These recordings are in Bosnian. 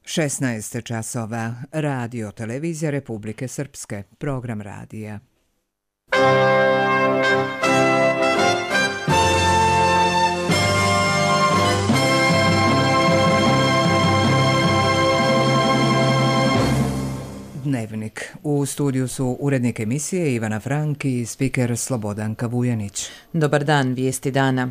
16 časova. Radio Televizija Republike Srpske. Program radija. Dnevnik. U studiju su urednik emisije Ivana Frank i spiker Slobodanka Vujanić. Dobar dan, vijesti dana.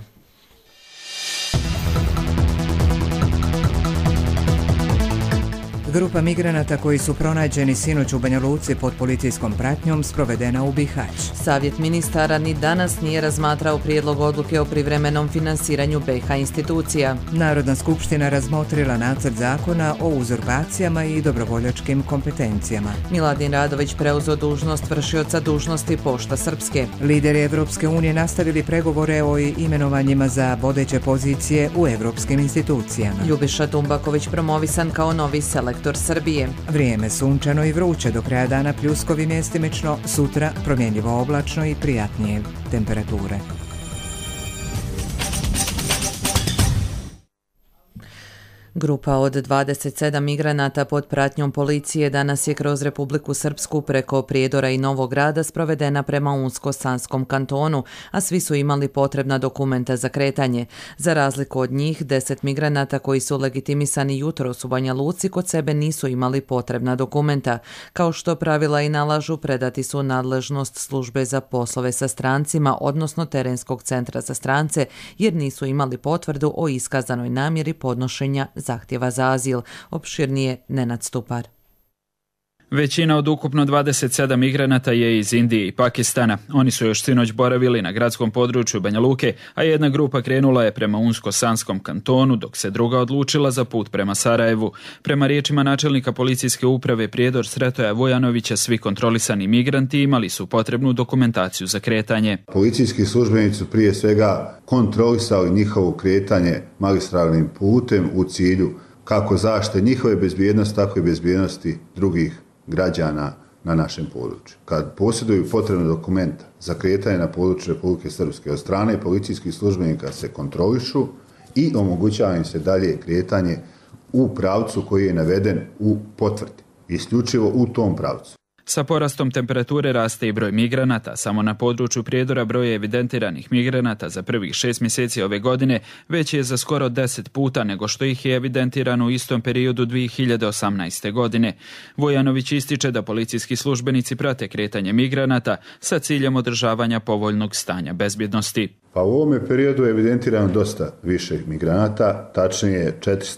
Grupa migranata koji su pronađeni sinoć u Banja Luci pod policijskom pratnjom sprovedena u Bihać. Savjet ministara ni danas nije razmatrao prijedlog odluke o privremenom finansiranju BiH institucija. Narodna skupština razmotrila nacrt zakona o uzurpacijama i dobrovoljačkim kompetencijama. Miladin Radović preuzeo dužnost vršioca dužnosti Pošta Srpske. Lideri Evropske unije nastavili pregovore o imenovanjima za vodeće pozicije u evropskim institucijama. Ljubiša Tumbaković promovisan kao novi selektor Srbije. Vrijeme sunčano i vruće, do kraja dana pljuskovi mjestimično, sutra promjenjivo oblačno i prijatnije temperature. Grupa od 27 migranata pod pratnjom policije danas je kroz Republiku Srpsku preko Prijedora i Novog Grada sprovedena prema Unsko-Sanskom kantonu, a svi su imali potrebna dokumenta za kretanje. Za razliku od njih, 10 migranata koji su legitimisani jutros u Banja Luci kod sebe nisu imali potrebna dokumenta. Kao što pravila i nalažu, predati su nadležnost službe za poslove sa strancima, odnosno terenskog centra za strance, jer nisu imali potvrdu o iskazanoj namjeri podnošenja zahtjeva za azil. Opširnije Nenad Stupar. Većina od ukupno 27 migranata je iz Indije i Pakistana. Oni su još sinoć boravili na gradskom području Banja Luke, a jedna grupa krenula je prema Unsko-Sanskom kantonu, dok se druga odlučila za put prema Sarajevu. Prema riječima načelnika policijske uprave Prijedor Sretoja Vojanovića, svi kontrolisani migranti imali su potrebnu dokumentaciju za kretanje. Policijski službenici su prije svega kontrolisali njihovo kretanje magistralnim putem u cilju kako zaštite njihove bezbjednosti, tako i bezbjednosti drugih građana na našem području. Kad posjeduju potrebne dokumenta za kretanje na području Republike Srpske od strane policijskih službenika se kontrolišu i omogućava im se dalje kretanje u pravcu koji je naveden u potvrdi. Isključivo u tom pravcu. Sa porastom temperature raste i broj migranata. Samo na području Prijedora broj evidentiranih migranata za prvih 6 mjeseci ove godine veći je za skoro 10 puta nego što ih je evidentirano u istom periodu 2018. godine. Vojanović ističe da policijski službenici prate kretanje migranata sa ciljem održavanja povoljnog stanja bezbjednosti. Pa u ovome periodu je evidentirano dosta više migranata, tačnije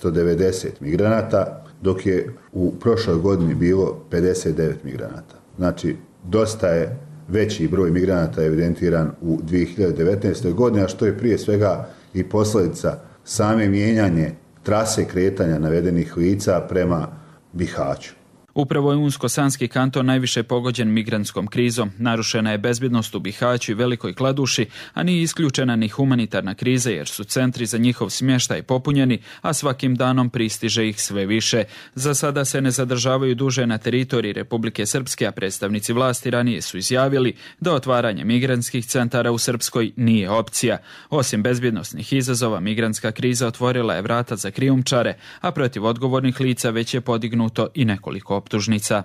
490 migranata, dok je u prošloj godini bilo 59 migranata. Znači, dosta je veći broj migranata evidentiran u 2019. godini, a što je prije svega i posljedica same mijenjanje trase kretanja navedenih lica prema Bihaću. Upravo je Unsko-Sanski kanton najviše pogođen migrantskom krizom. Narušena je bezbjednost u Bihaću i Velikoj Kladuši, a nije isključena ni humanitarna kriza jer su centri za njihov smještaj popunjeni, a svakim danom pristiže ih sve više. Za sada se ne zadržavaju duže na teritoriji Republike Srpske, a predstavnici vlasti ranije su izjavili da otvaranje migrantskih centara u Srpskoj nije opcija. Osim bezbjednosnih izazova, migrantska kriza otvorila je vrata za krijumčare, a protiv odgovornih lica već je podignuto i nekoliko optužnica.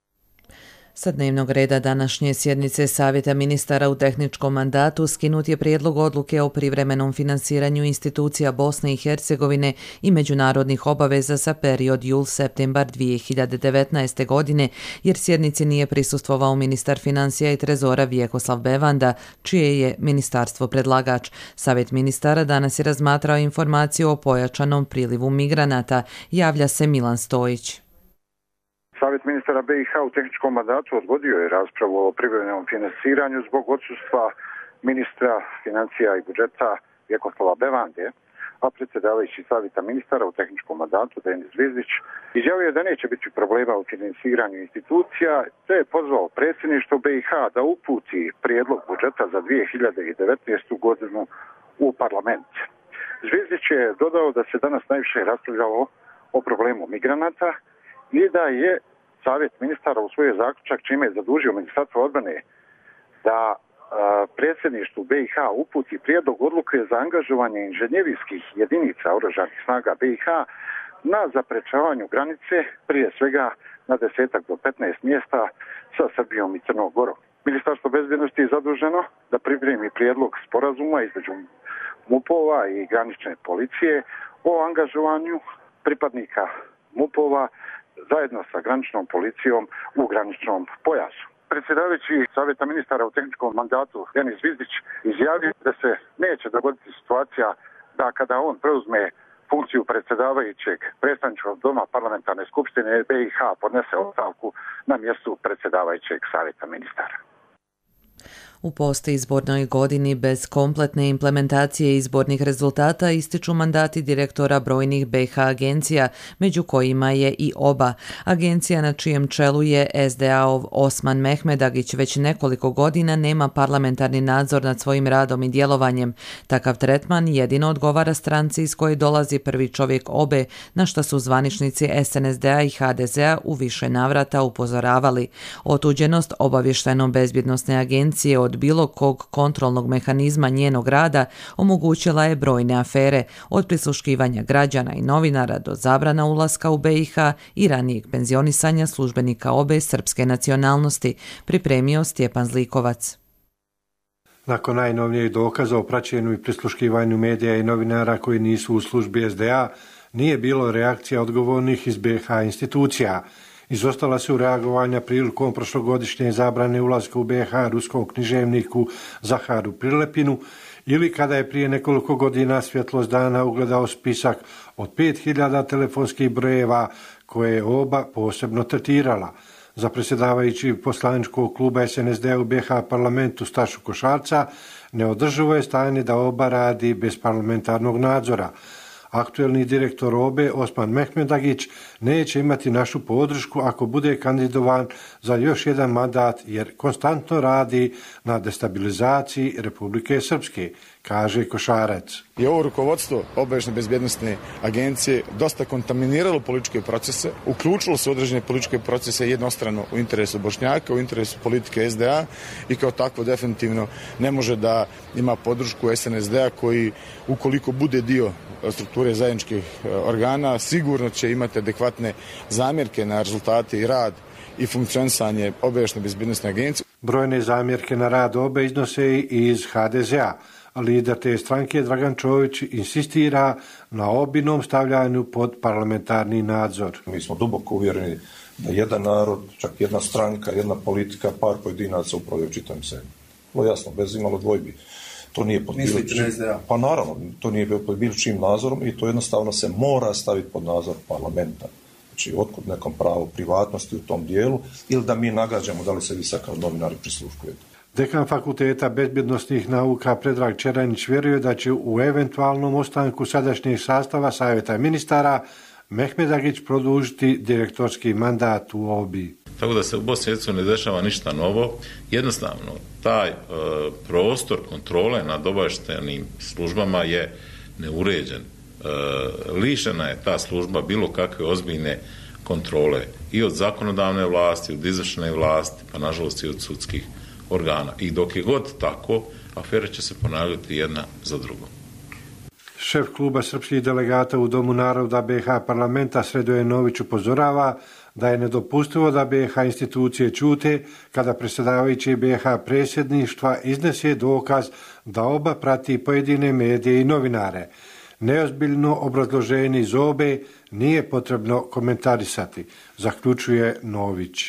Sa dnevnog reda današnje sjednice Savjeta ministara u tehničkom mandatu skinut je prijedlog odluke o privremenom finansiranju institucija Bosne i Hercegovine i međunarodnih obaveza za period jul-septembar 2019. godine, jer sjednici nije prisustvovao ministar financija i trezora Vjekoslav Bevanda, čije je ministarstvo predlagač. Savjet ministara danas je razmatrao informaciju o pojačanom prilivu migranata. Javlja se Milan Stojić. Savjet ministara BiH u tehničkom mandatu odgodio je raspravu o privremenom finansiranju zbog odsustva ministra financija i budžeta Vjekoslava Bevande, a predsjedavajući Savjeta ministara u tehničkom mandatu Denis Zvizdić izjavio je da neće biti problema u financiranju institucija, te je pozvao predsjedništvo BiH da uputi prijedlog budžeta za 2019. godinu u parlament. Zvizdić je dodao da se danas najviše raspravljalo o problemu migranata i da je Savjet ministara usvojio zaključak čime je zadužio Ministarstvo odbrane da predsjedništvu BiH uputi prijedlog odluke za angažovanje inženjerijskih jedinica oružanih snaga BiH na zaprečavanju granice, prije svega na 10 do 15 mjesta sa Srbijom i Crnom Gorom. Ministarstvo bezbjednosti je zaduženo da pripremi prijedlog sporazuma između MUP-ova i granične policije o angažovanju pripadnika MUP-ova zajedno sa graničnom policijom u graničnom pojasu. Predsjedavajući Savjeta ministara u tehničkom mandatu Denis Zvizdić izjavio da se neće dogoditi situacija da kada on preuzme funkciju predsjedavajućeg predstavničkog doma parlamentarne skupštine BiH podnese ostavku na mjestu predsjedavajućeg Savjeta ministara. U postizbornoj godini bez kompletne implementacije izbornih rezultata ističu mandati direktora brojnih BiH agencija, među kojima je i OBA. Agencija na čijem čelu je SDA-ov Osman Mehmedagić već nekoliko godina nema parlamentarni nadzor nad svojim radom i djelovanjem. Takav tretman jedino odgovara stranci iz koje dolazi prvi čovjek OBE, na što su zvaničnici SNSD-a i HDZ-a u više navrata upozoravali. Otuđenost obavještajno-bezbjednosne agencije od bilo kog kontrolnog mehanizma njenog rada omogućila je brojne afere, od prisluškivanja građana i novinara do zabrana ulaska u BiH i ranijeg penzionisanja službenika obe srpske nacionalnosti, pripremio Stjepan Zlikovac. Nakon najnovnijih dokaza o praćenju i prisluškivanju medija i novinara koji nisu u službi SDA, nije bilo reakcija odgovornih iz BiH institucija. Izostala su reagovanja prilikom prošlogodišnje zabrane ulaska u BiH ruskom književniku Zaharu Prilepinu ili kada je prije nekoliko godina svjetlost dana ugledao spisak od 5000 telefonskih brojeva koje je OBA posebno tretirala. Za predsjedavajući poslaničkog kluba SNSD u BiH parlamentu Stašu Košarca neodrživo je stanje da OBA radi bez parlamentarnog nadzora. Aktuelni direktor OBE Osman Mehmedagić neće imati našu podršku ako bude kandidovan za još jedan mandat jer konstantno radi na destabilizaciji Republike Srpske, kaže Košarac. I ovo rukovodstvo obavještajne bezbjednosne agencije dosta kontaminiralo političke procese, uključilo se određene političke procese jednostrano u interesu Bošnjaka, u interesu politike SDA i kao takvo definitivno ne može da ima podršku SNSD-a koji ukoliko bude dio strukture zajedničkih organa sigurno će imati adekvatne zamjerke na rezultate i rad i funkcionisanje obavještajne bezbjednosne agencije. Brojne zamjerke na rad OBE iznose i iz HDZ-a. Lider te stranke Dragan Čović insistira na obinom stavljanju pod parlamentarni nadzor. Mi smo duboko uvjereni da jedan narod, čak jedna stranka, jedna politika, par pojedinaca upravljaju čitavom zemlju. Vrlo jasno, bez imalo dvojbi. To nije pod bilo čim. Pa naravno, to nije pod bilo čim nadzorom i to jednostavno se mora staviti pod nadzor parlamenta. Znači, otkud nekom pravo privatnosti u tom dijelu ili da mi nagađamo da li se vi sad kao novinari prisluškujete. Dekan Fakulteta bezbjednosnih nauka Predrag Čeranić vjeruje da će u eventualnom ostanku sadašnjeg sastava Savjeta ministara Mehmedagić produžiti direktorski mandat u OBI. Tako da se u Bosni i Hercegovini ne dešava ništa novo. Jednostavno, taj prostor kontrole nad obavještajnim službama je neuređen. Lišena je ta služba bilo kakve ozbiljne kontrole i od zakonodavne vlasti, od izvršne vlasti, pa nažalost i od sudskih organa. I dok je god tako, afere će se ponavljati jedna za drugom. Šef kluba srpskih delegata u Domu naroda BiH parlamenta Sredoje Nović upozorava da je nedopustivo da BiH institucije ćute kada predsjedavajući BiH predsjedništva iznese dokaz da OBA prati pojedine medije i novinare. Neozbiljno obrazloženje iz OBE nije potrebno komentarisati, zaključuje Nović.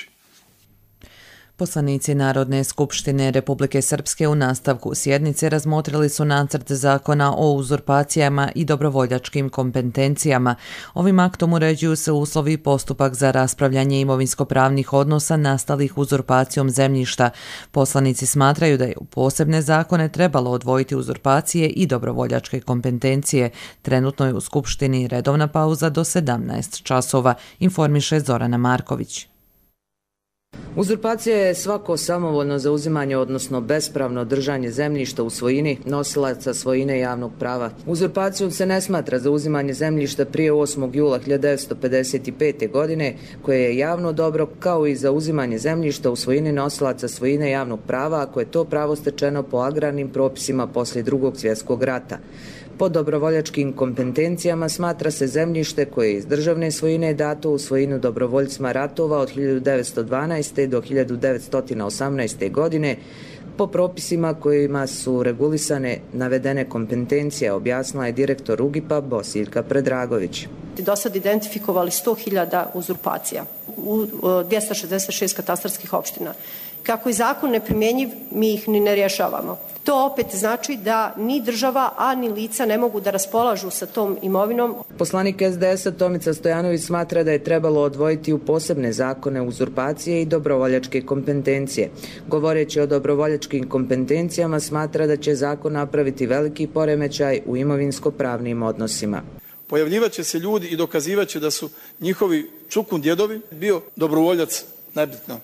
Poslanici Narodne skupštine Republike Srpske u nastavku sjednice razmotrili su nacrt zakona o uzurpacijama i dobrovoljačkim kompetencijama. Ovim aktom uređuju se uslovi i postupak za raspravljanje imovinsko-pravnih odnosa nastalih uzurpacijom zemljišta. Poslanici smatraju da je u posebne zakone trebalo odvojiti uzurpacije i dobrovoljačke kompetencije. Trenutno je u Skupštini redovna pauza do 17 časova, informiše Zorana Marković. Uzurpacija je svako samovoljno zauzimanje, odnosno bespravno držanje zemljišta u svojini nosilaca svojine javnog prava. Uzurpacijom se ne smatra zauzimanje zemljišta prije 8. jula 1955. godine, koje je javno dobro, kao i zauzimanje zemljišta u svojini nosilaca svojine javnog prava, ako je to pravo stečeno po agrarnim propisima poslije Drugog svjetskog rata. Po dobrovoljačkim kompetencijama smatra se zemljište koje je iz državne svojine dato u svojinu dobrovoljcima ratova od 1912. do 1918. godine po propisima kojima su regulisane navedene kompetencije, objasnila je direktor UGIP-a Bosiljka Predragović. Do sad identifikovali 100.000 uzurpacija u 266 katastarskih opština. Kako je zakon neprimjenjiv, mi ih ni ne rješavamo. To opet znači da ni država, a ni lica ne mogu da raspolažu sa tom imovinom. Poslanik SDS-a Tomica Stojanović smatra da je trebalo odvojiti u posebne zakone uzurpacije i dobrovoljačke kompetencije. Govoreći o dobrovoljačkim kompetencijama smatra da će zakon napraviti veliki poremećaj u imovinsko-pravnim odnosima. Pojavljivaće se ljudi i dokazivaće da su njihovi čukun djedovi bio dobrovoljac, nebitno,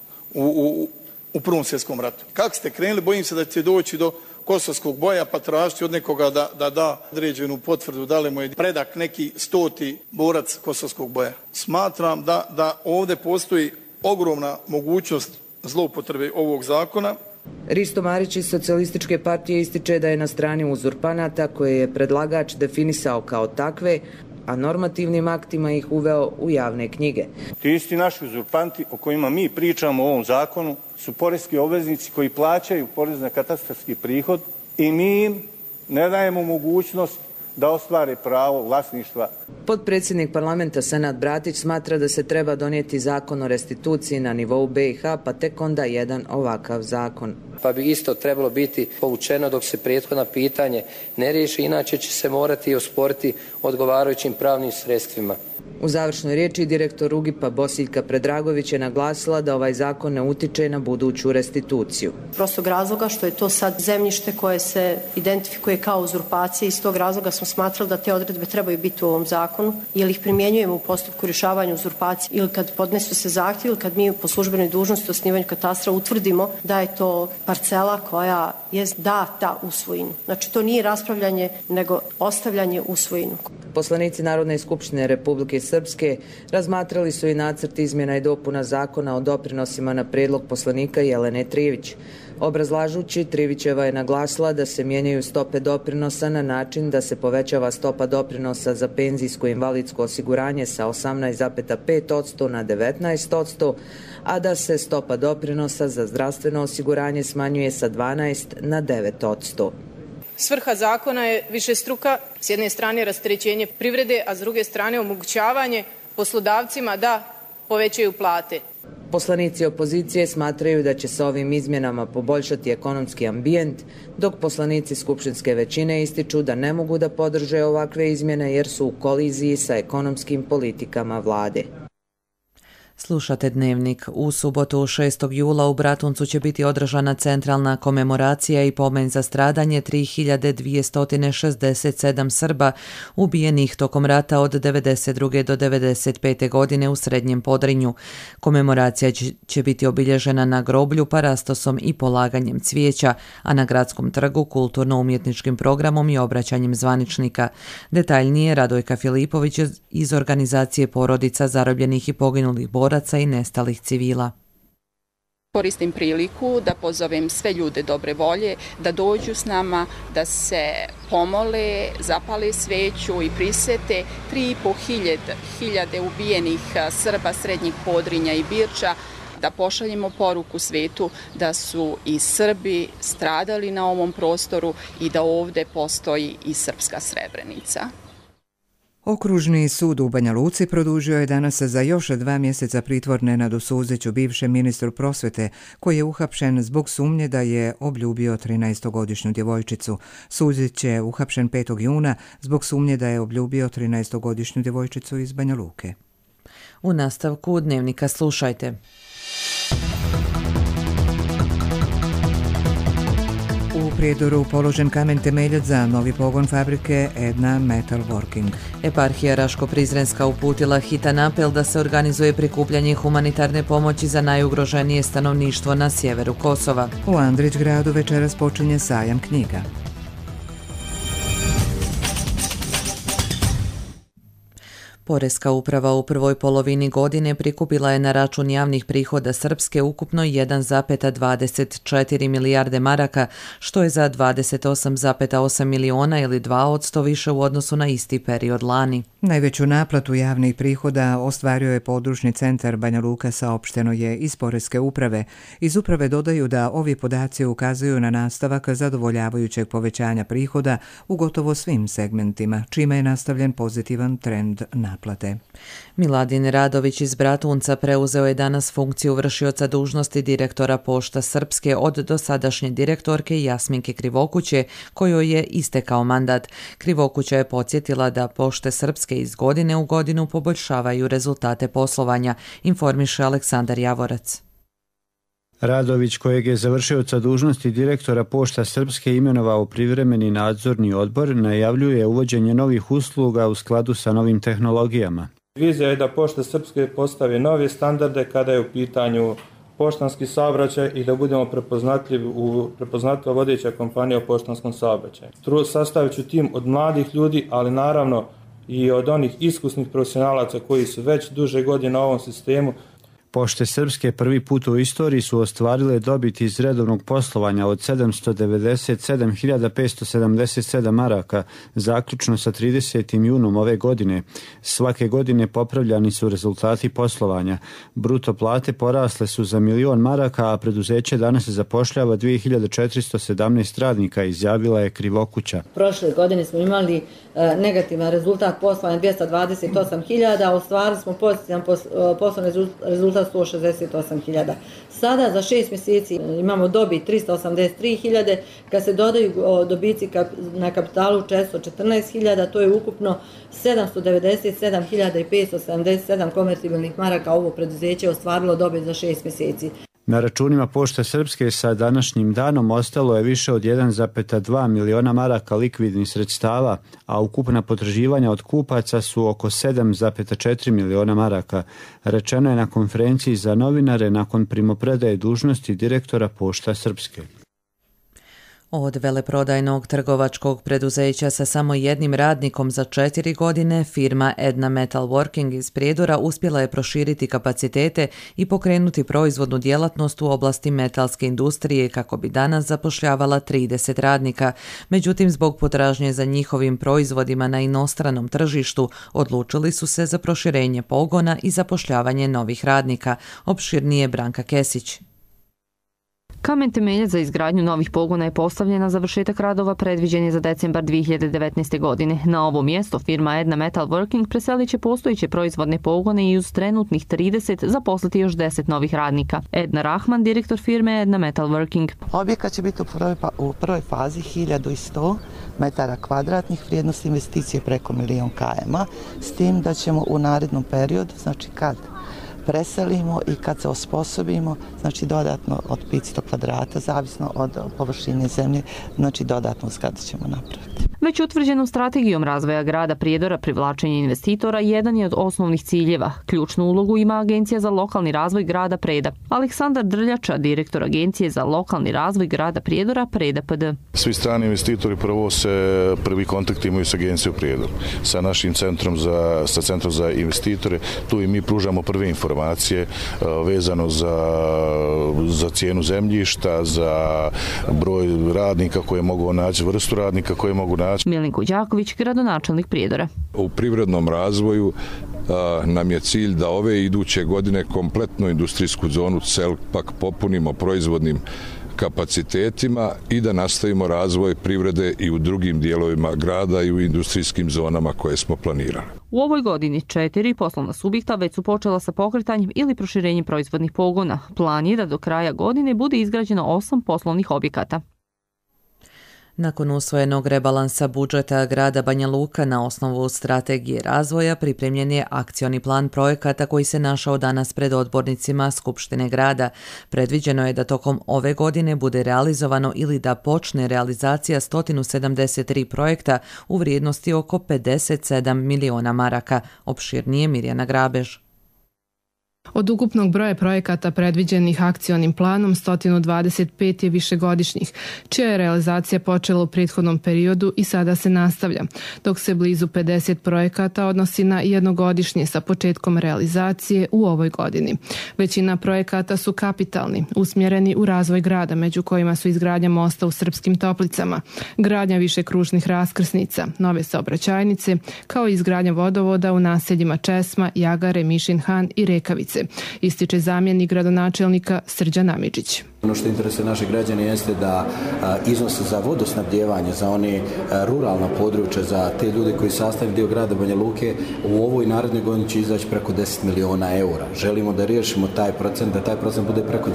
u Prvom svjetskom ratu. Kako ste krenuli, bojim se da će doći do kosovskog boja pa tražiti od nekoga da da određenu potvrdu da li mu je predak neki 100. borac kosovskog boja. Smatram da ovdje postoji ogromna mogućnost zloupotrebe ovog zakona. Risto Marić iz Socijalističke partije ističe da je na strani uzurpanata koje je predlagač definisao kao takve, a normativnim aktima ih uveo u javne knjige. Ti isti naši uzurpanti o kojima mi pričamo u ovom zakonu su poreski obveznici koji plaćaju porez na katastarski prihod i mi im ne dajemo mogućnost da ostvare pravo vlasništva. Potpredsjednik parlamenta Senad Bratić smatra da se treba donijeti zakon o restituciji na nivou BiH, pa tek onda jedan ovakav zakon. Pa bi isto trebalo biti povučeno dok se prethodno pitanje ne riješi, inače će se morati osporiti odgovarajućim pravnim sredstvima. U završnoj riječi direktor UGIP-a Bosiljka Predragović je naglasila da ovaj zakon ne utiče na buduću restituciju. Prostog razloga što je to sad zemljište koje se identifikuje kao uzurpacija, iz tog razloga smo smatrali da te odredbe trebaju biti u ovom zakonu, jer ih primjenjujemo u postupku rješavanja uzurpacije ili kad podnesu se zahtjev ili kad mi po službenoj dužnosti osnivanju katastra utvrdimo da je to parcela koja je data u svojinu. Znači to nije raspravljanje nego ostavljanje u svojinu. Poslanici Narodne skupštine Republike Srpske razmatrali su i nacrt izmjena i dopuna zakona o doprinosima na prijedlog poslanika Jelene Trivić. Obrazlažući, Trivićeva je naglasila da se mijenjaju stope doprinosa na način da se povećava stopa doprinosa za penzijsko i invalidsko osiguranje sa 18,5% na 19%, a da se stopa doprinosa za zdravstveno osiguranje smanjuje sa 12 na 9%. Svrha zakona je višestruka, s jedne strane rasterećenje privrede, a s druge strane omogućavanje poslodavcima da povećaju plate. Poslanici opozicije smatraju da će se ovim izmjenama poboljšati ekonomski ambijent, dok poslanici skupštinske većine ističu da ne mogu da podrže ovakve izmjene jer su u koliziji sa ekonomskim politikama vlade. Slušate Dnevnik. U subotu 6. jula u Bratuncu će biti održana centralna komemoracija i pomen za stradanje 3267 Srba ubijenih tokom rata od 92. do 95. godine u Srednjem Podrinju. Komemoracija će biti obilježena na groblju parastosom i polaganjem cvijeća, a na Gradskom trgu kulturno-umjetničkim programom i obraćanjem zvaničnika. Detaljnije Radojka Filipović iz organizacije porodica zarobljenih i poginulih boraca i nestalih civila. Koristim priliku da pozovem sve ljude dobre volje da dođu s nama, da se pomole, zapale sveću i prisete 3.500 ubijenih Srba Srednjeg Podrinja i Birča, da pošaljemo poruku svetu da su i Srbi stradali na ovom prostoru i da ovdje postoji i srpska Srebrenica. Okružni sud u Banja Luci produžio je danas za još 2 mjeseca pritvor Nenadu Suziću, bivšem ministru prosvete, koji je uhapšen zbog sumnje da je obljubio 13-godišnju djevojčicu. Suzić je uhapšen 5. juna zbog sumnje da je obljubio 13-godišnju djevojčicu iz Banja Luke. U nastavku Dnevnika slušajte. U Prijedoru položen kamen temeljac za novi pogon fabrike Edna Metal Working. Eparhija Raško-Prizrenska uputila hitan apel da se organizuje prikupljanje humanitarne pomoći za najugroženije stanovništvo na sjeveru Kosova. U Andrićgradu večeras počinje sajam knjiga. Poreska uprava u prvoj polovini godine prikupila je na račun javnih prihoda Srpske ukupno 1,24 milijarde maraka, što je za 28,8 miliona ili 2% više u odnosu na isti period lani. Najveću naplatu javnih prihoda ostvario je područni centar Banja Luka, saopšteno je iz Poreske uprave. Iz uprave dodaju da ovi podaci ukazuju na nastavak zadovoljavajućeg povećanja prihoda u gotovo svim segmentima, čime je nastavljen pozitivan trend naplate. Miladin Radović iz Bratunca preuzeo je danas funkciju vršioca dužnosti direktora Pošta Srpske od dosadašnje direktorke Jasminke Krivokuće, kojoj je istekao mandat. Krivokuća je podsjetila da Pošte Srpske iz godine u godinu poboljšavaju rezultate poslovanja, informiše Aleksandar Javorac. Radović, kojeg je za vršioca dužnosti direktora Pošta Srpske imenovao privremeni nadzorni odbor, najavljuje uvođenje novih usluga u skladu sa novim tehnologijama. Vizija je da Pošta Srpske postavi nove standarde kada je u pitanju poštanski saobraćaj i da budemo prepoznatljiva vodeća kompanija u poštanskom saobraćaju. Sastavit ću tim od mladih ljudi, ali naravno i od onih iskusnih profesionalaca koji su već duže godine na ovom sistemu. Pošte Srpske prvi put u istoriji su ostvarile dobit iz redovnog poslovanja od 797.577 maraka, zaključno sa 30. junom ove godine. Svake godine popravljani su rezultati poslovanja. Bruto plate porasle su za 1.000.000 maraka, a preduzeće danas zapošljava 2.417 radnika, izjavila je Krivokuća. Prošle godine smo imali negativan rezultat poslovanja 228.000, a ostvarili smo pozitivan poslovni rezultat 168.000. Sada za 6 mjeseci imamo dobit 383.000, kad se dodaju dobici na kapitalu 414.000, to je ukupno 797.577 konvertibilnih maraka. Ovo preduzeće je ostvarilo dobit za 6 mjeseci. Na računima Pošte Srpske sa današnjim danom ostalo je više od 1,2 miliona maraka likvidnih sredstava, a ukupna potraživanja od kupaca su oko 7,4 miliona maraka. Rečeno je na konferenciji za novinare nakon primopredaje dužnosti direktora Pošta Srpske. Od veleprodajnog trgovačkog preduzeća sa samo jednim radnikom za 4 godine, firma Edna Metal Working iz Prijedora uspjela je proširiti kapacitete i pokrenuti proizvodnu djelatnost u oblasti metalske industrije kako bi danas zapošljavala 30 radnika. Međutim, zbog potražnje za njihovim proizvodima na inostranom tržištu, odlučili su se za proširenje pogona i zapošljavanje novih radnika. Opširnije Branka Kesić. Kamen temeljac za izgradnju novih pogona je postavljen, a završetak radova predviđen je za decembar 2019. godine. Na ovo mjesto firma Edna Metal Working preselit će postojeće proizvodne pogone i uz trenutnih 30 zaposliti još 10 novih radnika. Edna Rahman, direktor firme Edna Metal Working. Objekat će biti u prvoj fazi 1100 metara kvadratnih, vrijednost investicije preko 1.000.000 km, s tim da ćemo u narednom periodu, znači kad preselimo i kad se osposobimo, znači dodatno od 500 kvadrata, zavisno od površine zemlje, znači dodatno zgradu ćemo napraviti. Već utvrđenom strategijom razvoja grada Prijedora privlačenje investitora jedan je od osnovnih ciljeva. Ključnu ulogu ima Agencija za lokalni razvoj grada Preda. Aleksandar Drljača, direktor Agencije za lokalni razvoj grada Prijedora, Preda PD. Svi strani investitori prvi kontakt imaju s Agencijom Prijedor, sa našim centrom za investitore. Tu i mi pružamo prve informacije vezano za cijenu zemljišta, za broj radnika koje mogu naći, vrstu radnika koje mogu naći. Milenko Đaković, gradonačelnik Prijedora. U privrednom razvoju nam je cilj da ove iduće godine kompletnu industrijsku zonu Celpak popunimo proizvodnim kapacitetima i da nastavimo razvoj privrede i u drugim dijelovima grada i u industrijskim zonama koje smo planirali. U ovoj godini 4 poslovna subjekta već su počela sa pokretanjem ili proširenjem proizvodnih pogona. Plan je da do kraja godine bude izgrađeno 8 poslovnih objekata. Nakon usvojenog rebalansa budžeta grada Banja Luka na osnovu strategije razvoja pripremljen je akcioni plan projekata koji se našao danas pred odbornicima Skupštine grada. Predviđeno je da tokom ove godine bude realizovano ili da počne realizacija 173 projekta u vrijednosti oko 57 miliona maraka. Opširnije Mirjana Grabež. Od ukupnog broja projekata predviđenih akcionim planom, 125 je višegodišnjih, čija je realizacija počela u prethodnom periodu i sada se nastavlja, dok se blizu 50 projekata odnosi na jednogodišnje sa početkom realizacije u ovoj godini. Većina projekata su kapitalni, usmjereni u razvoj grada, među kojima su izgradnja mosta u Srpskim Toplicama, gradnja više kružnih raskrsnica, nove saobraćajnice, kao i izgradnja vodovoda u naseljima Česma, Jagare, Mišin Han i Rekavice, ističe zamjenik gradonačelnika Srđan Amidžić. Ono što interesuje naše građane jeste da iznos za vodosnabdjevanje, za one ruralna područja, za te ljude koji sastavljaju dio grada Banja Luke, u ovoj narednoj godini će izaći preko 10 miliona eura. Želimo da riješimo taj procent, da taj procent bude preko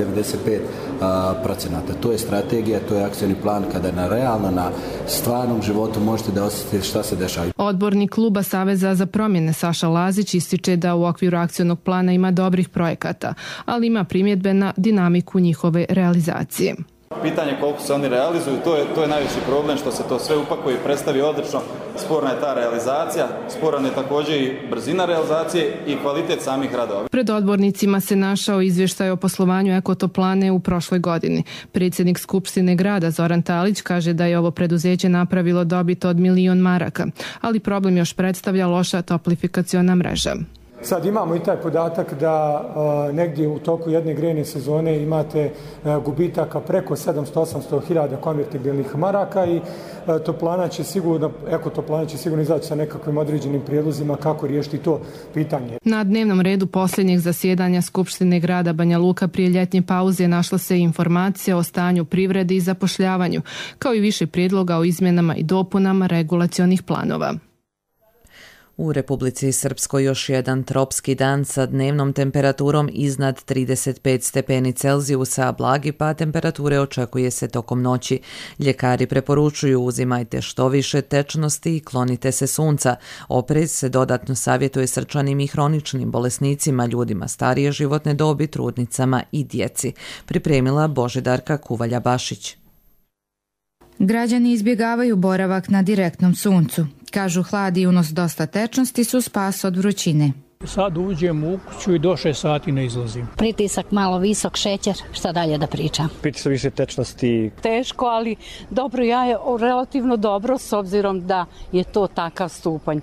95%. To je strategija, to je akcioni plan kada na stvarnom životu možete da osjetite šta se dešava. Odbornik kluba Saveza za promjene Saša Lazić ističe da u okviru akcionog plana ima dobrih projekata, ali ima primjedbe na dinamiku njihove realizacije. Pitanje koliko se oni realizuju, to je najveći problem, što se to sve upakuje i predstavi odlično. Sporna je ta realizacija, sporan je također i brzina realizacije i kvalitet samih radova. Pred odbornicima se našao izvještaj o poslovanju Ekotoplane u prošloj godini. Predsjednik Skupštine grada Zoran Talić kaže da je ovo preduzeće napravilo dobit od 1 milion maraka, ali problem još predstavlja loša toplifikaciona mreža. Sad imamo i taj podatak da negdje u toku jedne grejne sezone imate gubitaka preko 700-800 hiljada konvertibilnih maraka i Ekotoplana će sigurno izaći sa nekakvim određenim prijedlozima kako riješiti to pitanje. Na dnevnom redu posljednjeg zasjedanja Skupštine grada Banja Luka prije ljetnje pauze našla se informacija o stanju privrede i zapošljavanju, kao i više prijedloga o izmjenama i dopunama regulacionih planova. U Republici Srpskoj još jedan tropski dan sa dnevnom temperaturom iznad 35 stepeni Celzijusa, a blagi pad temperature očekuje se tokom noći. Ljekari preporučuju uzimajte što više tečnosti i klonite se sunca. Oprez se dodatno savjetuje srčanim i hroničnim bolesnicima, ljudima starije životne dobi, trudnicama i djeci. Pripremila Božidarka Kuvalja-Bašić. Građani izbjegavaju boravak na direktnom suncu. Kažu hlad i unos dosta tečnosti su spas od vrućine. Sad uđem u kuću i do 6 sati ne izlazim. Pritisak malo visok, šećer, šta dalje da pričam? Pritisak više tečnosti. Teško, ali dobro, ja je relativno dobro s obzirom da je to takav stupanj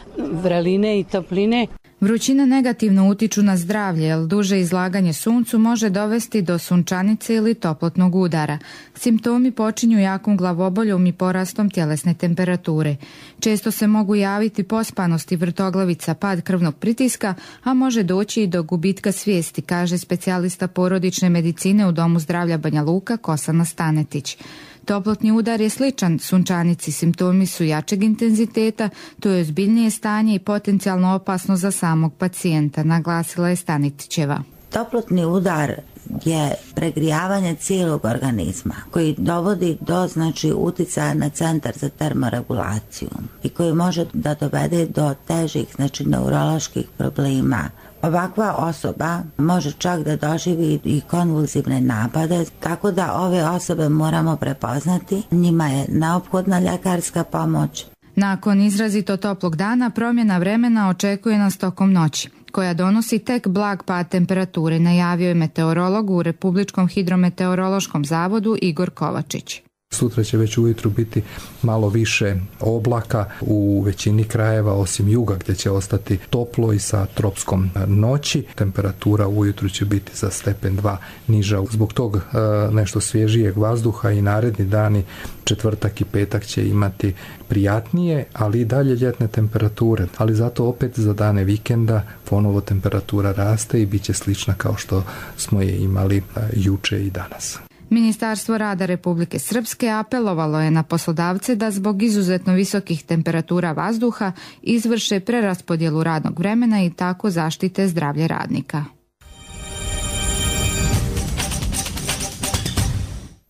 vreline i topline. Vrućine negativno utiču na zdravlje, jer duže izlaganje suncu može dovesti do sunčanice ili toplotnog udara. Simptomi počinju jakom glavoboljom i porastom tjelesne temperature. Često se mogu javiti pospanost i vrtoglavica, pad krvnog pritiska, a može doći i do gubitka svijesti, kaže specijalista porodične medicine u Domu zdravlja Banja Luka Kosana Stanetić. Toplotni udar je sličan sunčanici, simptomi su jačeg intenziteta, to je ozbiljnije stanje i potencijalno opasno za samog pacijenta, naglasila je Stanetićeva. Toplotni udar je pregrijavanje cijelog organizma koji dovodi do uticaja na centar za termoregulaciju i koji može da dovede do težih neuroloških problema. Ovakva osoba može čak da doživi i konvulzivne napade, tako da ove osobe moramo prepoznati. Njima je neophodna ljekarska pomoć. Nakon izrazito toplog dana promjena vremena očekuje nas tokom noći, koja donosi tek blag pad temperature, najavio je meteorolog u Republičkom hidrometeorološkom zavodu Igor Kovačić. Sutra će već ujutru biti malo više oblaka u većini krajeva, osim juga gdje će ostati toplo i sa tropskom noći. Temperatura ujutru će biti za stepen 2 niža. Zbog tog nešto svježijeg vazduha i naredni dani, četvrtak i petak će imati prijatnije, ali i dalje ljetne temperature. Ali zato opet za dane vikenda ponovo temperatura raste i bit će slična kao što smo je imali juče i danas. Ministarstvo rada Republike Srpske apelovalo je na poslodavce da zbog izuzetno visokih temperatura vazduha izvrše preraspodjelu radnog vremena i tako zaštite zdravlje radnika.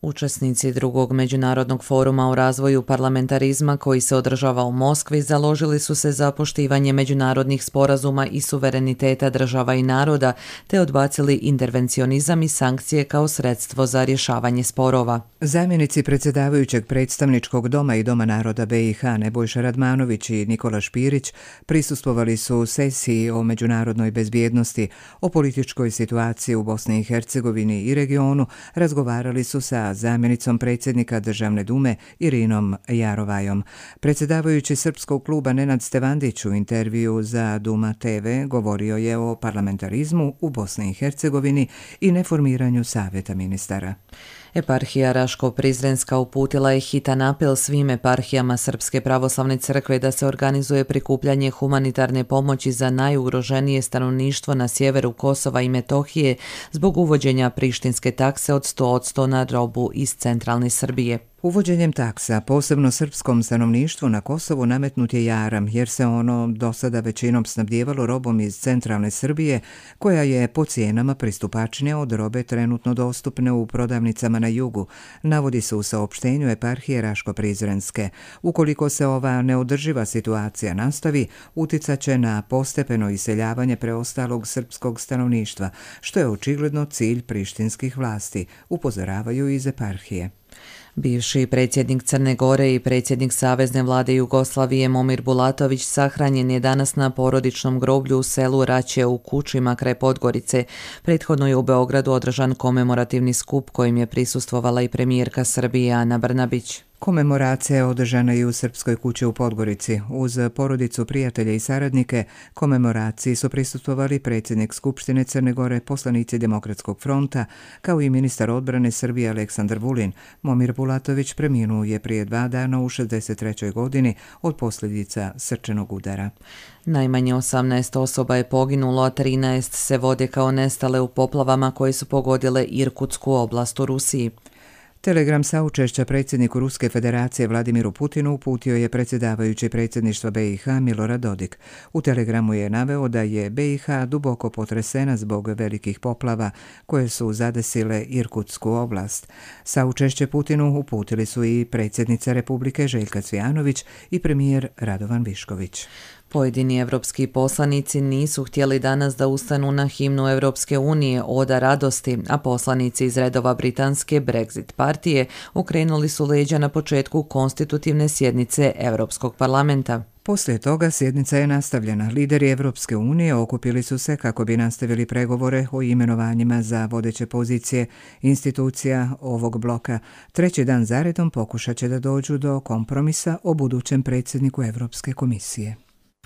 Učesnici drugog međunarodnog foruma o razvoju parlamentarizma koji se održava u Moskvi založili su se za poštivanje međunarodnih sporazuma i suvereniteta država i naroda te odbacili intervencionizam i sankcije kao sredstvo za rješavanje sporova. Zamjenici predsjedavajućeg predstavničkog doma i Doma naroda BiH Nebojša Radmanović i Nikola Špirić prisustvovali su sesiji o međunarodnoj bezbjednosti, o političkoj situaciji u Bosni i Hercegovini i regionu, razgovarali su sa zamjenicom predsjednika Državne dume Irinom Jarovajom. Predsjedavajući Srpskog kluba Nenad Stevandić u intervju za Duma TV govorio je o parlamentarizmu u Bosni i Hercegovini i neformiranju savjeta ministara. Eparhija Raško-Prizrenska uputila je hitan apel svim eparhijama Srpske pravoslavne crkve da se organizuje prikupljanje humanitarne pomoći za najugroženije stanovništvo na sjeveru Kosova i Metohije zbog uvođenja prištinske takse od 100% na robu iz centralne Srbije. Uvođenjem taksa, posebno srpskom stanovništvu na Kosovu, nametnut je jaram, jer se ono do sada većinom snabdijevalo robom iz centralne Srbije, koja je po cijenama pristupačnija od robe trenutno dostupne u prodavnicama na jugu, navodi se u saopštenju eparhije Raško-Prizrenske. Ukoliko se ova neodrživa situacija nastavi, uticat će na postepeno iseljavanje preostalog srpskog stanovništva, što je očigledno cilj prištinskih vlasti, upozoravaju iz eparhije. Bivši predsjednik Crne Gore i predsjednik Savezne vlade Jugoslavije Momir Bulatović sahranjen je danas na porodičnom groblju u selu Raće u Kučima kraj Podgorice. Prethodno je u Beogradu održan komemorativni skup kojim je prisustvovala i premijerka Srbije Ana Brnabić. Komemoracija je održana i u Srpskoj kući u Podgorici. Uz porodicu, prijatelje i saradnike, komemoraciji su prisustvovali predsjednik Skupštine Crne Gore, poslanici Demokratskog fronta, kao i ministar odbrane Srbije Aleksandar Vulin. Momir Bulatović preminuo je prije 2 dana u 63. godini od posljedica srčanog udara. Najmanje 18 osoba je poginulo, a 13 se vode kao nestale u poplavama koje su pogodile Irkutsku oblast u Rusiji. Telegram saučešća predsjedniku Ruske federacije Vladimiru Putinu uputio je predsjedavajući predsjedništva BiH Milorad Dodik. U telegramu je naveo da je BiH duboko potresena zbog velikih poplava koje su zadesile Irkutsku oblast. Saučešće Putinu uputili su i predsjednica Republike Željka Cvijanović i premijer Radovan Višković. Pojedini evropski poslanici nisu htjeli danas da ustanu na himnu Evropske unije Oda radosti, a poslanici iz redova britanske Brexit partije okrenuli su leđa na početku konstitutivne sjednice Europskog parlamenta. Poslije toga sjednica je nastavljena. Lideri Evropske unije okupili su se kako bi nastavili pregovore o imenovanjima za vodeće pozicije institucija ovog bloka. 3. dan zaredom pokušat će da dođu do kompromisa o budućem predsjedniku Evropske komisije.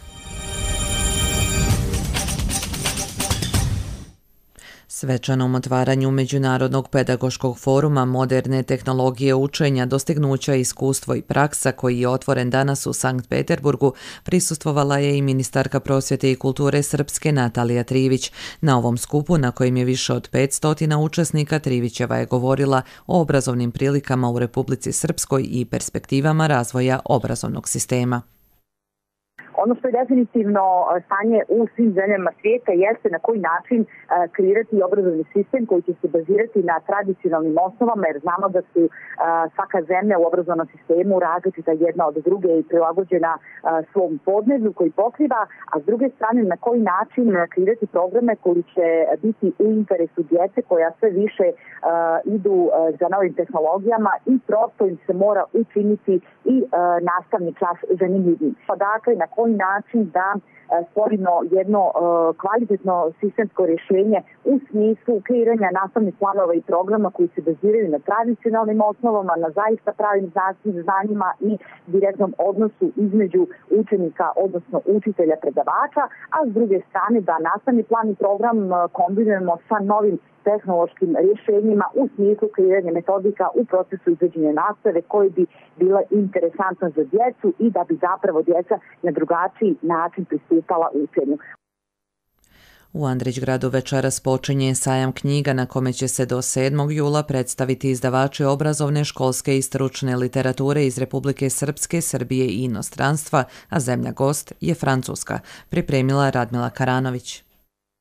Svečanom otvaranju Međunarodnog pedagoškog foruma Moderne tehnologije učenja, dostignuća, iskustvo i praksa koji je otvoren danas u Sankt Peterburgu prisustvovala je i ministarka prosvjete i kulture Srpske Natalija Trivić. Na ovom skupu, na kojem je više od 500 učesnika, Trivićeva je govorila o obrazovnim prilikama u Republici Srpskoj i perspektivama razvoja obrazovnog sistema. Ono što je definitivno stanje u svim zemljama svijeta jeste na koji način kreirati obrazovni sistem koji će se bazirati na tradicionalnim osnovama, jer znamo da su svaka zemlja u obrazovnom sistemu različita jedna od druge i prilagođena svom podneblju koji pokriva, a s druge strane na koji način kreirati programe koji će biti u interesu djece koja sve više idu za novim tehnologijama i prosto im se mora učiniti i nastavni čas zanimljivim. Dakle, na koji način da stvorimo jedno kvalitetno sistemsko rješenje u smislu kreiranja nastavnih planova i programa koji se baziraju na tradicionalnim osnovama, na zaista pravim znanjima i direktnom odnosu između učenika, odnosno učitelja predavača, a s druge strane da nastavni plan i program kombinujemo sa novim tehnološkim rješenjima u smislu kreiranja metodika u procesu izvođenja nastave koji bi bila interesantna za djecu i da bi zapravo djeca na drugačiji način pristupala učenju. U Andrićgradu večeras počinje sajam knjiga na kome će se do 7. jula predstaviti izdavači obrazovne, školske i stručne literature iz Republike Srpske, Srbije i inostranstva, a zemlja gost je Francuska, pripremila Radmila Karanović.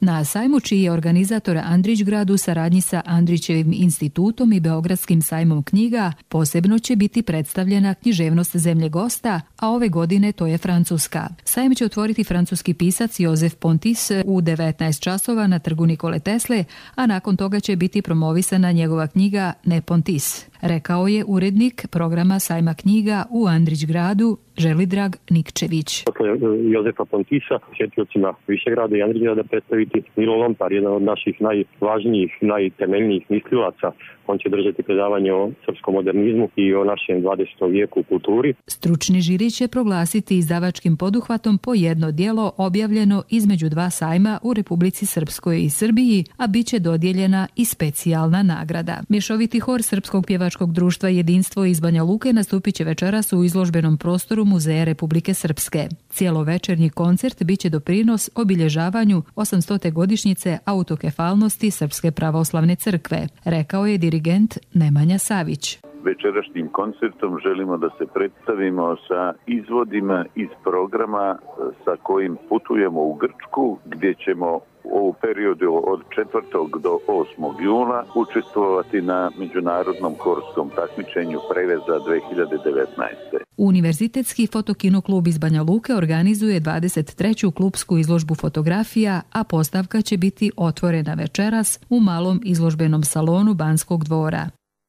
Na sajmu, čiji je organizator Andrićgrad u saradnji sa Andrićevim institutom i Beogradskim sajmom knjiga, posebno će biti predstavljena književnost zemlje gosta, a ove godine to je Francuska. Sajam će otvoriti francuski pisac Joseph Pontis u 19 časova na trgu Nikole Tesle, a nakon toga će biti promovisana njegova knjiga Ne Pontis, rekao je urednik programa sajma knjiga u Andrićgradu Želidrag Nikčević. Dakle, Jozefa Pontisa, posjetiocima Višegrada i Andrićgrada predstaviti Milo Lompar, jedan od naših najvažnijih, najtemeljnijih mislilaca. On će držati predavanje o srpskom modernizmu i o našem 20. vijeku u kulturi. Stručni žiri će proglasiti izdavačkim poduhvatom po jedno djelo objavljeno između dva sajma u Republici Srpskoj i Srbiji, a bit će dodijeljena i specijalna nagrada. Mješoviti hor Srpskog pjevačkog društva Jedinstvo iz Banja Luke nastupit će večeras u izložbenom prostoru Muzeja Republike Srpske. Cijelovečernji koncert bit će doprinos obilježavanju 800. godišnjice autokefalnosti Srpske pravoslavne crkve, rekao je dirigent Nemanja Savić. Večerašnjim koncertom želimo da se predstavimo sa izvodima iz programa sa kojim putujemo u Grčku, gdje ćemo u periodu od 4. do 8. juna učestvovati na međunarodnom horskom takmičenju Preveza 2019. Univerzitetski fotokino klub iz Banja Luke organizuje 23. klubsku izložbu fotografija, a postavka će biti otvorena večeras u malom izložbenom salonu Banskog dvora.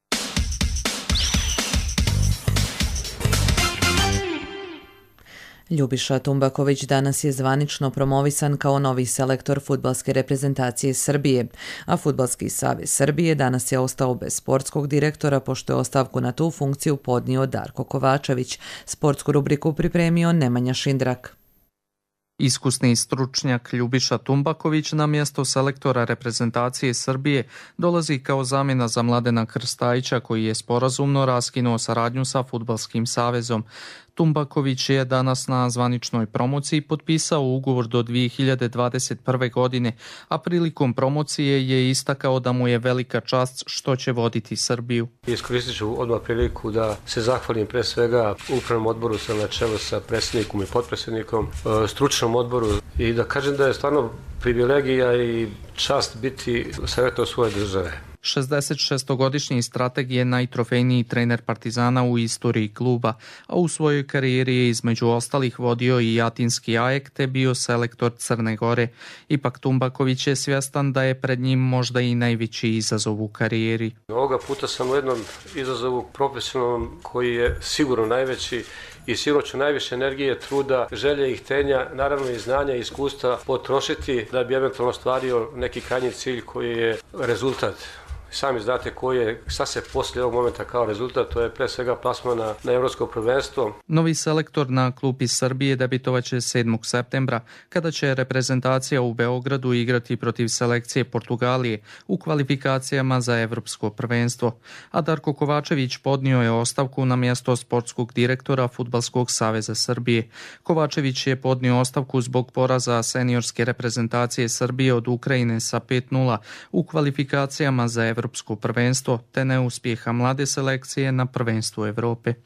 Ljubiša Tumbaković danas je zvanično promovisan kao novi selektor fudbalske reprezentacije Srbije, a Fudbalski savez Srbije danas je ostao bez sportskog direktora pošto je ostavku na tu funkciju podnio Darko Kovačević. Sportsku rubriku pripremio Nemanja Šindrak. Iskusni stručnjak Ljubiša Tumbaković na mjesto selektora reprezentacije Srbije dolazi kao zamjena za Mladena Krstajića koji je sporazumno raskinuo saradnju sa Fudbalskim savezom. Tumbaković je danas na zvaničnoj promociji potpisao ugovor do 2021. godine, a prilikom promocije je istakao da mu je velika čast što će voditi Srbiju. Iskoristit ću odmah priliku da se zahvalim pre svega upravnom odboru sa na čelu sa predsjednikom i potpredsjednikom, stručnom odboru i da kažem da je stvarno privilegija i čast biti selektor svoje države. 66-godišnji strateg je najtrofejniji trener Partizana u istoriji kluba, a u svojoj karijeri je između ostalih vodio i Atinski AEK te bio selektor Crne Gore. Ipak Tumbaković je svjestan da je pred njim možda i najveći izazov u karijeri. Ovoga puta sam u jednom izazovu profesionalnom koji je sigurno najveći i sigurno ću najviše energije, truda, želje i htenja, naravno i znanja i iskustva potrošiti da bi eventualno ostvario neki krajnji cilj koji je rezultat. Sami znate šta se poslije ovog momenta kao rezultat, to je pre svega plasmana na Evropsko prvenstvo. Novi selektor na klupi Srbije debitovaće 7. septembra, kada će reprezentacija u Beogradu igrati protiv selekcije Portugalije u kvalifikacijama za Evropsko prvenstvo. A Darko Kovačević podnio je ostavku na mjesto sportskog direktora Fudbalskog saveza Srbije. Kovačević je podnio ostavku zbog poraza seniorske reprezentacije Srbije od Ukrajine sa 5:0 u kvalifikacijama za Evropsko prvenstvo te neuspjeha mlade selekcije na prvenstvu Evrope.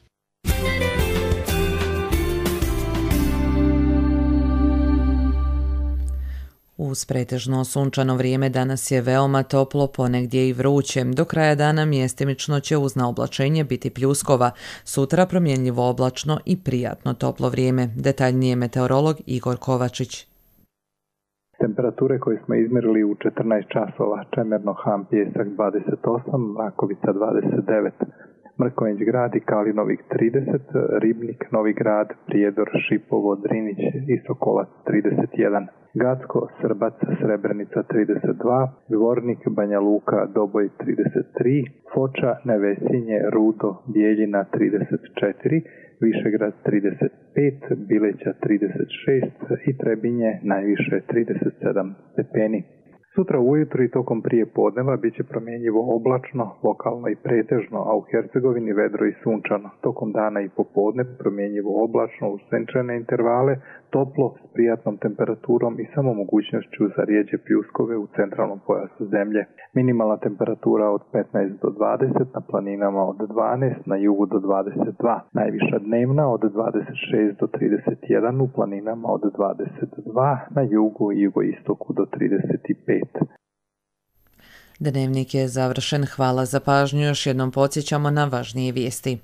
Uz pretežno sunčano vrijeme danas je veoma toplo, ponegdje i vruće. Do kraja dana mjestimično će uz naoblačenje biti pljuskova. Sutra promjenljivo oblačno i prijatno toplo vrijeme. Detaljnije meteorolog Igor Kovačić. Temperature koje smo izmjerili u 14 časova: Čemerno-Han Pjesak 28, Makovica 29, Mrkonjić Grad i Kalinovik 30, Ribnik, Novi Grad, Prijedor, Šipovo, Drinić i Sokolac 31, Gacko, Srbac, Srebrenica 32, Dvornik, Banja Luka, Doboj 33, Foča, Nevesinje, Rudo, Bijeljina 34, Višegrad 35, Bileća 36 i Trebinje najviše 37 stepeni. Sutra ujutro i tokom prije podneva bit će promjenjivo oblačno, lokalno i pretežno, a u Hercegovini vedro i sunčano. Tokom dana i popodne promjenjivo oblačno uz sunčane intervale, toplo s prijatnom temperaturom i samo mogućnošću za rijeđe pljuskove u centralnom pojasu zemlje. Minimalna temperatura od 15 do 20, na planinama od 12, na jugu do 22. Najviša dnevna od 26 do 31, u planinama od 22, na jugu i jugoistoku do 35. Dnevnik je završen. Hvala za pažnju. Još jednom podsjećamo na važnije vijesti.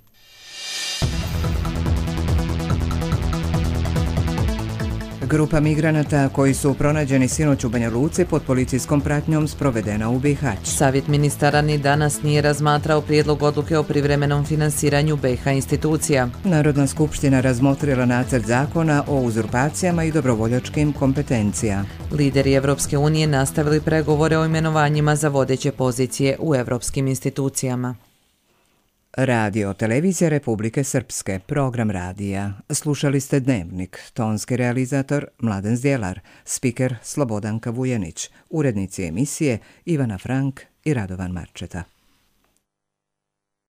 Grupa migranata koji su pronađeni sinoć u Banja Luci pod policijskom pratnjom sprovedena u Bihać. Savjet ministara ni danas nije razmatrao prijedlog odluke o privremenom finansiranju BiH institucija. Narodna skupština razmotrila nacrt zakona o uzurpacijama i dobrovoljačkim kompetencija. Lideri Evropske unije nastavili pregovore o imenovanjima za vodeće pozicije u evropskim institucijama. Radio Televizija Republike Srpske, program radija. Slušali ste Dnevnik, tonski realizator Mladen Zdjelar, spiker Slobodanka Vujenić, urednici emisije Ivana Frank i Radovan Marčeta.